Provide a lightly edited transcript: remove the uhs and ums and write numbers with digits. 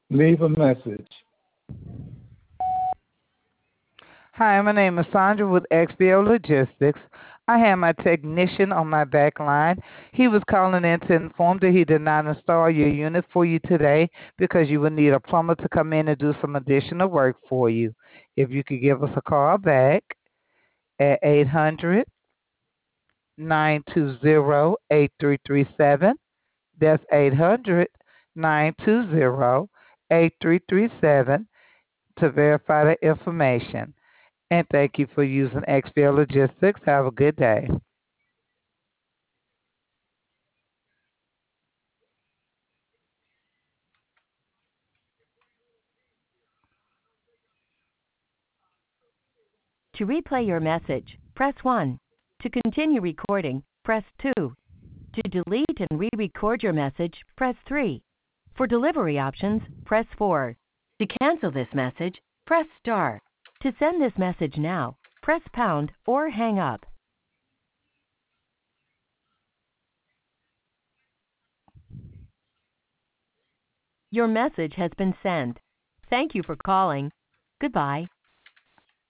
Leave a message. Hi, my name is Sandra with XBO Logistics. I have my technician on my back line. He was calling in to inform that he did not install your unit for you today because you would need a plumber to come in and do some additional work for you. If you could give us a call back at 800-920-8337. That's 800-920-8337 to verify the information. And thank you for using XPL Logistics. Have a good day. To replay your message, press 1. To continue recording, press 2. To delete and re-record your message, press 3. For delivery options, press 4. To cancel this message, press star. To send this message now, press pound or hang up. Your message has been sent. Thank you for calling. Goodbye.